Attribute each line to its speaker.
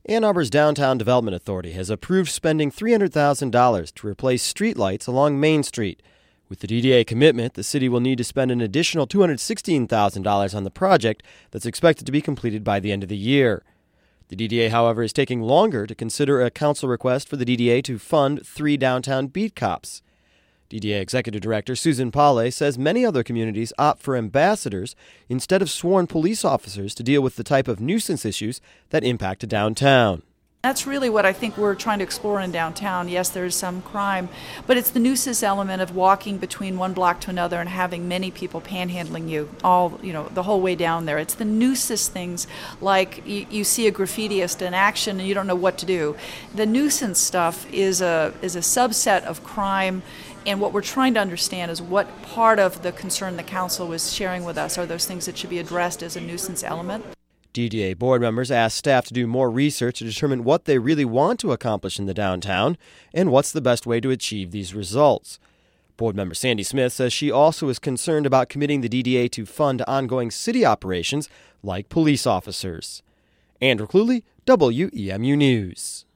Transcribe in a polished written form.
Speaker 1: Ann Arbor's Downtown Development Authority has approved spending $300,000 to replace streetlights along Main Street. With the DDA commitment, the city will need to spend an additional $216,000 on the project that's expected to be completed by the end of the year. The DDA, however, is taking longer to consider a council request for the DDA to fund 3 downtown beat cops. DDA Executive Director Susan Pauley says many other communities opt for ambassadors instead of sworn police officers to deal with the type of nuisance issues that impact a downtown.
Speaker 2: That's really what I think we're trying to explore in downtown. Yes, there is some crime, but it's the nuisance element of walking between one block to another and having many people panhandling you the whole way down there. It's the nuisance things like you see a graffitiist in action and you don't know what to do. The nuisance stuff is a subset of crime. And what we're trying to understand is what part of the concern the council was sharing with us are those things that should be addressed as a nuisance element.
Speaker 1: DDA board members asked staff to do more research to determine what they really want to accomplish in the downtown and what's the best way to achieve these results. Board member Sandy Smith says she also is concerned about committing the DDA to fund ongoing city operations like police officers. Andrew Cluley, WEMU News.